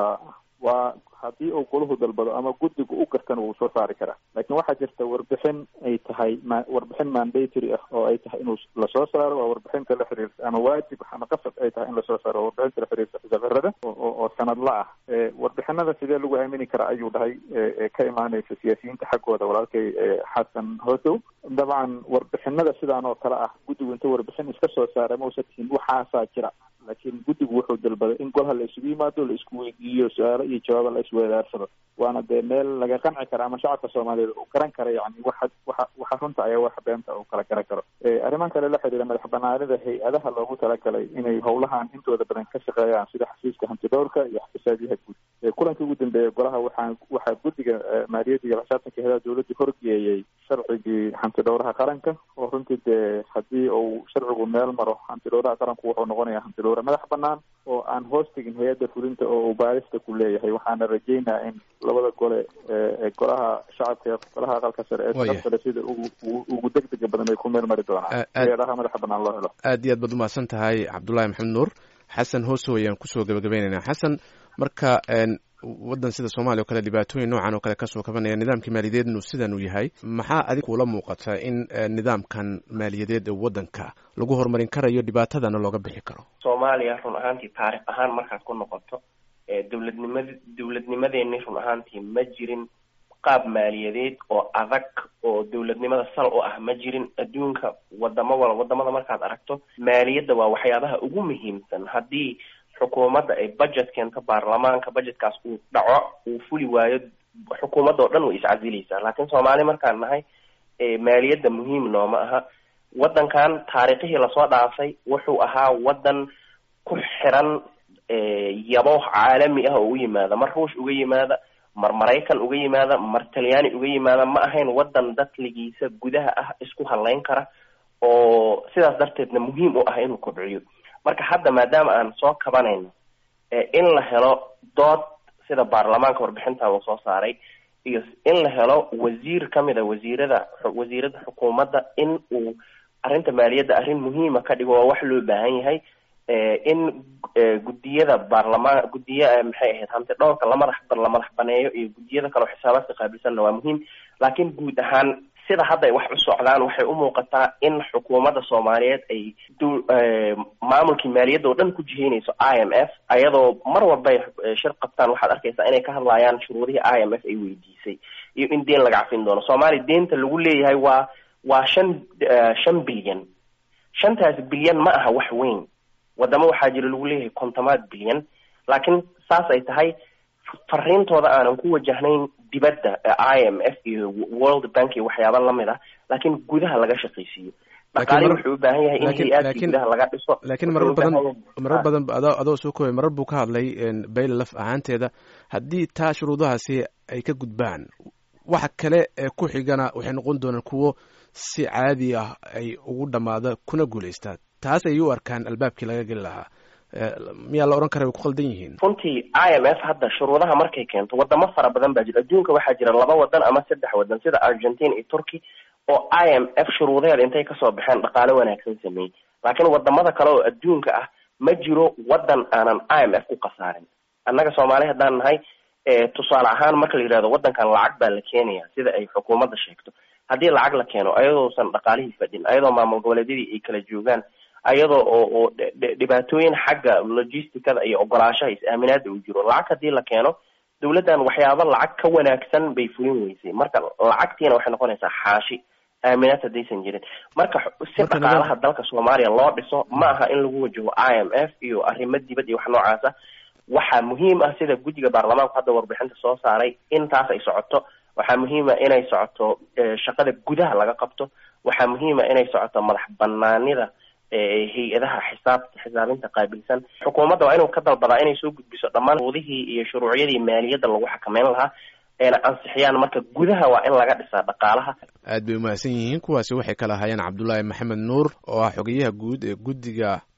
waa haddii uu golahu dalbado ama guddigu u gartana wuu soo saari karaa. laakiin waxaa jirta warbixin ay tahay warbixin mandatory ah oo ay tahay inuu lasoo saaro, waa warbixinta la xiriirta ama waajib ama qasab ay tahay in lasoo saaro, warbixinta la xiriirta xisaabxirada oo sanadla ah. warbixinada sidee lagu aamini karaa ayuu dhahay ka imaanaysa siyaasiyiinta xaggooda walaalkay xasan hoosow. dabcan warbixinada sidaan oo kale ah guddigu inta warbixin iska soo saara mausa tihin waxaasaa jira, laakiin guddigu wuxuu dalbaday in golaha la isugu yimaado, la isku weydiiyo su-aalo iyo jawaaba la isweedaarsado. waana dee meel laga qanci kara ama shacabka soomaaliyeed uu garan kara yani waxa runta ayaa wax beenta uu kala garan karo. arrimahan kale la xiriira madax banaanida hay-adaha loogu talagalay inay howlahan intooda badan ka shaqeeyaan sida xafiiska hantidhowrka iyo xisaabiyaha guud. kulankii ugu dambeeyay golaha waxaa guddiga maaliyadda iyo xisaabtanka hay'adaha dawladda horgeeyey sharcigii hantidhowraha qaranka, oo runtii dee haddii uu sharcigu meel maro hantidhowraha qaranku wuxuu noqonayaa hantidhowre madax banaan oo aan hoos tegin hay-adda fulinta oo uu baarista ku leeyahay. waxaana rajeynaa in labada gole golaha shacabka iyo golaha aqalka sare ee sharafta sida ugu degdega badan ay ku meel mari doonaan hay-adaha madaxa banaan loo helo. aad iyo aad baad umahadsan tahay cabdullaahi maxamed nuur. xasan hoosow ayaan kusoo gabagabaynaynaa. xasan, marka waddan sida soomaaliya o kale dhibaatooyin noocan oo kale kasoo kabanaya, nidaamkii maaliyadeednu sidan uu yahay, maxaa adig ula muuqata in nidaamkan maaliyadeed ee waddanka lagu horumarin karayo, dhibaatadana looga bixi karo? soomaaliya run ahaantii taarikh ahaan markaad ku noqoto dowladnimadeeni run ahaantii ma jirin qaab maaliyadeed oo adag oo dowladnimada sal u ah ma jirin. adduunka wadamada markaad aragto maaliyadda waa waxyaabaha ugu muhiimsan. haddii xukuumadda ay budget keento, baarlamaanka budgetkaas uu dhaco, uu fuli waayo, xukuumadda oo dhan way iscasilaysaa. laakiin soomaali markaan nahay maaliyadda muhiim nooma aha. waddankan taariikhihii lasoo dhaafay wuxuu ahaa waddan ku xiran yabo caalami ah oo u yimaada, mar ruush uga yimaada, mar maraykan uga yimaada, mar talyaani uga yimaada. ma ahayn waddan dakhligiisa gudaha ah isku halayn kara, oo sidaas darteedna muhiim u ah inuu kobciyo. marka hadda maadaama aan soo kabanayno in la helo dood sida baarlamaanka warbixintan uu soo saaray, iyo in la helo wasiir kamida wasiirada xukuumadda in uu arrinta maaliyadda arrin muhiima ka dhigo, waa wax loo baahan yahay. in guddiyada guddiya maxay ahayd hanti dhowrka la madax baneeyo iyo guddiyada kale oo xisaabaadka qaabilsanna waa muhiim. laakiin guud ahaan sida hadda ay wax u socdaan waxay u muuqataa in xukuumadda soomaaliyeed ay maamulkii maaliyadda oo dhan ku jiheynayso IMF, ayadoo mar walba ay shir qabtaan waxaad arkaysaa inay ka hadlayaan shuruudihii IMF ay weydiisay iyo in deen laga cafin doono. soomaaliya deenta lagu leeyahay waa 5 bilyan. 5 bilyan ma aha wax weyn. wadamo waxaa jira lagu leeyahay 50 bilyan, laakiin saas ay tahay fariintooda aanan ku wajahnayn dibadda IMF iyo World Bank iyo waxyaaba lamid ah, laakiin gudaha laga shaqaysiiyo. dhaqaale wuxuu u baahan yahay in hay-adda gudaha laga dhiso. laakiin marar badan adoo soo koobay, marar buu ka hadlay bayla laf ahaanteeda. haddii taa shuruudahaasi ay ka gudbaan, waxa kale ee ku xigana waxay noqon doonaan kuwo si caadi ah ay ugu dhamaada kuna guulaystaan. taas ay u arkaan albaabkii laga geli lahaa. miyaa la odhan kara way ku khaldan yihiin? runtii IMF hadda shuruudaha markay keento wadamo fara badan baa jira. adduunka waxaa jira 2 wadan ama 3 wadan sida Argentina iyo Turkey oo IMF shuruudaheeda intay kasoo baxeen dhaqaale wanaagsan sameeyey. laakiin wadamada kale oo adduunka ah ma jiro wadan aanan IMF ku khasaarin. annaga Soomaali haddaan nahay tusaale ahaan marka la yidhahdo wadankan lacag baa la keenaya sida ay xukuumadda sheegto. haddii lacag la keeno ayadoosan dhaqaalihii fadhin, ayadoo maamul goboleedyadii ay kala joogaan, ayadoo oo dhibaatooyin xagga logisticada iyo ogolaashaha is-aaminaada uu jiro, lacag haddii la keeno dawladdan waxyaaba lacag ka wanaagsan bay fulin weysay. marka lacagtiina waxay noqonaysaa xaashi aaminaad haddaysan jirin. marka si dhaqaalaha dalka Soomaaliya loo dhiso ma aha in lagu wajaho IMF iyo arrimo dibad iyo wax noocaasa. waxaa muhiim ah sida guddiga baarlamaanku hadda warbixinta soo saaray in taas ay socoto. waxaa muhiima inay socoto shaqada gudaha laga qabto. waxaa muhiima inay socoto madax banaanida hay-adaha xisaabinta qaabilsan. xukuumadda waa inuu ka dalbadaa inay soo gudbiso dhammaan shuruudihii iyo shuruucyadii maaliyadda lagu xakameyn lahaa eena ansixiyaan. marka gudaha waa in laga dhisaa dhaqaalaha. aad bay umahadsan yihiin. kuwaasi waxay kala ahaayeen cabdullaahi maxamed nuur oo ah xogeyaha guud ee guddiga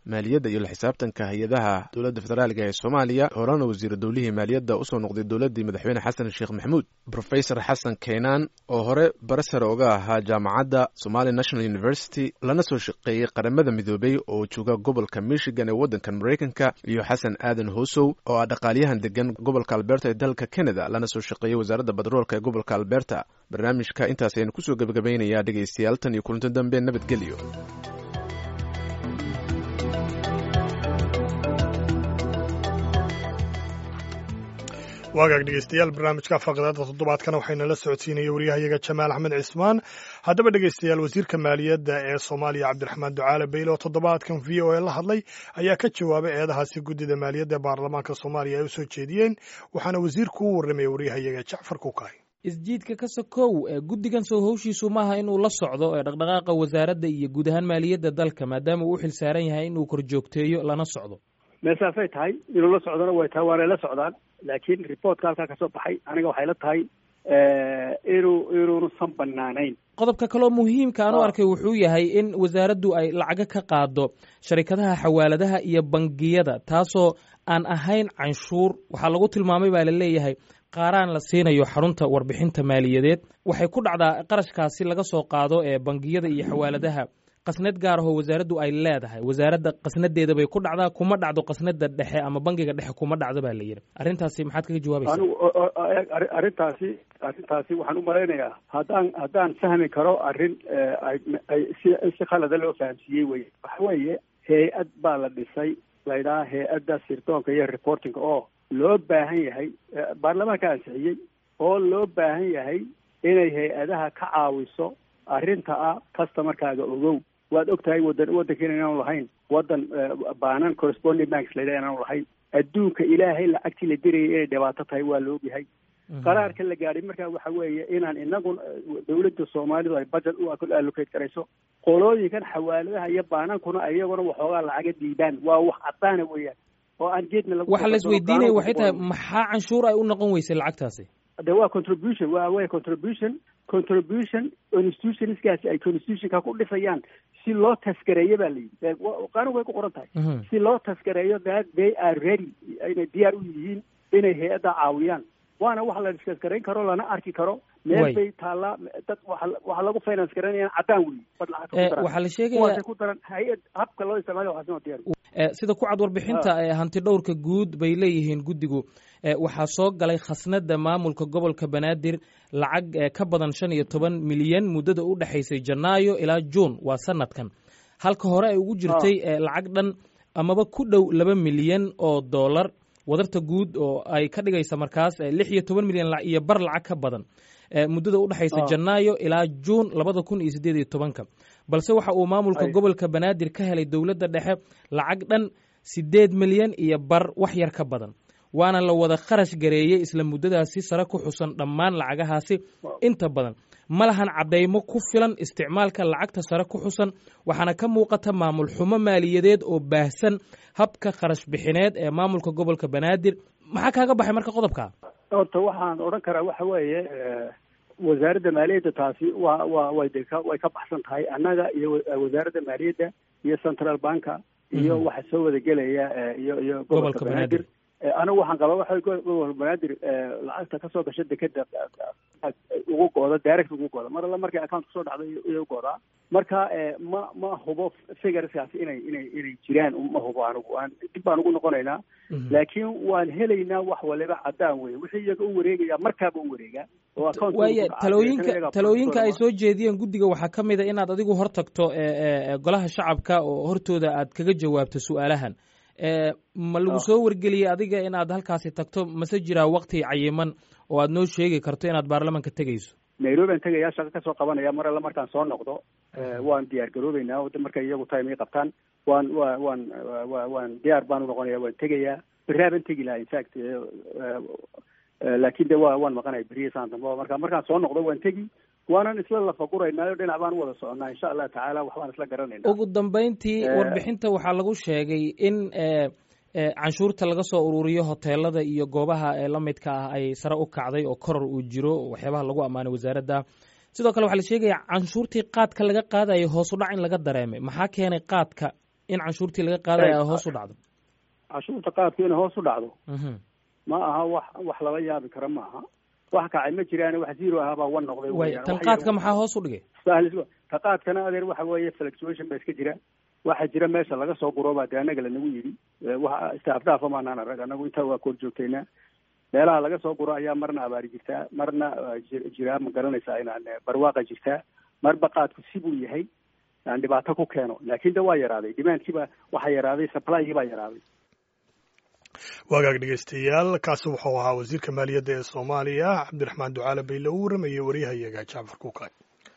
maaliyadda iyo la xisaabtanka hay-adaha dowladda federaaliga ee soomaaliya horena wasiir dowlihii maaliyadda usoo noqday dowladdii madaxweyne xasan sheekh maxamuud professor xasan keenaan oo hore barasare oga ahaa jaamacadda somali national university lana soo shaqeeyey qaramada midoobay oo jooga gobolka michigan ee waddankan maraykanka iyo xasan aadan hoosow oo ah dhaqaaliyahan degan gobolka alberta ee dalka canada lana soo shaqeeyey wasaaradda batroolka ee gobolka alberta barnaamijka intaas aynu kusoo gebagabaynayaa dhegaystayaal tan iyo kulanto dambe nabadgelyo. waagaag dhegeystayaal barnaamijka faqadaada toddobaadkana waxayna la socodsiinaya wariyahayaga jamaal axmed cismaan. haddaba dhegeystayaal wasiirka maaliyadda ee soomaaliya cabdiraxmaan ducaale beyle oo toddobaadkan v o a la hadlay ayaa ka jawaabay eedahaasi guddida maaliyadda baarlamaanka soomaaliya ay u soo jeediyeen waxaana wasiirku u warramaya wariyahayaga jacfar kukaay. isjiidka ka sokow guddigan soo howshiisu maaha inuu la socdo dhaqdhaqaaqa wasaaradda iyo guud ahaan maaliyadda dalka maadaama uu u xil saaran yahay inuu korjoogteeyo lana socdo. meesaasay tahay inuu la socdona way tahay waanay la socdaan laakiin reportka halkaa kasoo baxay aniga waxay la tahay inuusan banaanayn. qodobka kaloo muhiimka aan u arkay wuxuu yahay in wasaaraddu ay lacago ka qaado sharikadaha xawaaladaha iyo bangiyada taasoo aan ahayn canshuur. waxaa lagu tilmaamay baa la leeyahay qaaraan la siinayo xarunta warbixinta maaliyadeed. waxay ku dhacdaa qarashkaasi laga soo qaado ee bangiyada iyo xawaaladaha qasnad gaar ahoo wasaaraddu ay leedahay. wasaaradda qasnadeeda bay ku dhacdaa, kuma dhacdo qasnada dhexe ama bangiga dhexe kuma dhacdo baa la yidhi. arrintaasi maxaad kaga jawaabaysaa? anigu arrintaasi waxaan u malaynayaa haddaan fahmi karo arrin si khalada loo fahamsiiyey wey. waxa weeye hay-ad baa la dhisay laydhaha hay-adda sirdoonka iyo reportinga oo loo baahan yahay baarlamaanka ansixiyey oo loo baahan yahay inay hay-adaha ka caawiso arrinta ah customarkaaga ogow. waad og tahay waddankeena inaanu lahayn waddan baanan corresponding banks layidhaha inaanu lahayn. adduunka ilaahay lacagtii la dirayay inay dhibaato tahay waa la ogyahay. qaraarka la gaadhay markaa waxa weeye inaan inagu dawladda soomaalidu ay budget u allocate garayso, qolooyinkan xawaaladaha iyo baanankuna iyaguna waxoogaa lacaga diidaan. waa wax cadaana weeyaan oo aan geedna lagu waxa la isweydiinaya waxay tahay maxaa canshuur ay u noqon weysay lacagtaasi? de waa contribution waa contribution institutionskaasi ay constitutionka ku dhisayaan si loo taskareeyo baa layidhi. qaanugu way ku qoran tahay si loo taskareeyo that they are ready inay diyaar u yihiin inay hay-adda caawiyaan. waana wax la diskaskarayn karo lana arki karo meel bay taallaa. dad waxa lagu finance garanayaan caddaan wey bad lacagta waxaa la sheegaya ku daran hay-ad habka loo isticmaalo waxaasoo diyaar. sida ku cad warbixinta hanti dhowrka guud bay leeyihiin guddigu waxaa soo galay khasnada maamulka gobolka banaadir lacag ka badan 15 milyan muddada u dhexaysay janaayo ilaa juun waa sanadkan, halka hore ay ugu jirtay lacag dhan amaba ku dhow 2 milyan oo dollar. wadarta guud oo ay ka dhigaysa markaas 16 milyan iyo bar lacag ka badan muddada u dhexaysay janaayo ilaa juun 2018. balse waxa uu maamulka gobolka banaadir ka helay dowladda dhexe lacag dhan 8 milyan iyo bar wax yar ka badan. waana la wada kharash gareeyey isla muddadaasi sare ku xusan dhammaan lacagahaasi. inta badan ma lahan caddaymo ku filan isticmaalka lacagta sare ku xusan, waxaana ka muuqata maamul xumo maaliyadeed oo baahsan habka kharash bixineed ee maamulka gobolka banaadir. maxaa kaaga baxay marka qodobka? horta waxaan odhan karaa waxa weeye wasaaradda maaliyadda taasi way ka baxsan tahay. annaga iyo wasaaradda maaliyadda iyo central banka iyo waxa soo wada gelaya iyo gobolka banaadir. anigu waxaan qabaa waxa gobolka banaadir lacagta kasoo gasha dekeda ugu gooda direct ugu gooda mar alla markay account kusoo dhacday iyo goodaa. marka ma hubo figureskaasi inay jiraan ma hubo. anigu dib baan ugu noqonaynaa laakiin waan helaynaa wax waliba caddaan wey. wixii iyaga u wareegaya markaaba u wareegaa oo account waaya talooyinka ay soo jeediyeen guddiga waxaa ka mid a inaad adigu hor tagto golaha shacabka oo hortooda aad kaga jawaabto su-aalahan. ma lagu soo wargeliyey adiga inaad halkaasi tagto mase jiraa wakti cayiman oo aad noo sheegi karto inaad baarlamanka tegayso? nairobi aan tegayaa shaqo kasoo qabanaya mar alla markaan soo noqdo waan diyaar garoobeynaa markay iyagu time ii qabtaan waan diyaar baan unoqonaya waan tegayaa. beraaban tegi lahaa infact laakin de waan maqanaya beriya saan dambe markaan soo noqdo waan tegi waanan isla lafaguraynaayo dhinac baan u wada soconaa insha allah tacaala waxbaan isla garanayna. ugu dambeyntii warbixinta waxaa lagu sheegay in canshuurta laga soo ururiyo hoteelada iyo goobaha la midka ah ay sare u kacday oo koror uu jiro waxyaabaha lagu ammaanay wasaaradda. sidoo kale waxaa la sheegaya canshuurtii qaadka laga qaadayay hoos u dhac in laga dareemay. maxaa keenay qaadka in canshuurtii laga qaadaya ay hoos u dhacdo cashuurta qaadku inay hoos u dhacdo ma aha wax lala yaabi kara ma aha wax kacay ma jiraan wax zero ahaabaa wan noqday way tan qaadka maxaa hoos u dhigay ta qaadkana adeer waxa weeye fluctuation ba iska jira waxaa jira meesha laga soo guroobaa dee anaga lanagu yidhi waxa istaafdaafa maanaan arag anagu intaa waa koor joogtaynaa meelaha laga soo guro ayaa marna abaari jirtaa marna jiraa ma garanaysaa inaan barwaaqa jirtaa marba qaadku sibuu yahay aan dhibaato ku keeno laakiin de waa yaraaday demandkiiba waxaa yaraaday supplygiibaa yaraaday waagaag dhegeystayaal kaasi wuxuu ahaa wasiirka maaliyadda ee soomaaliya cabdiraxmaan ducaale bayle uu waramayey waryahayaga jacfar kuukay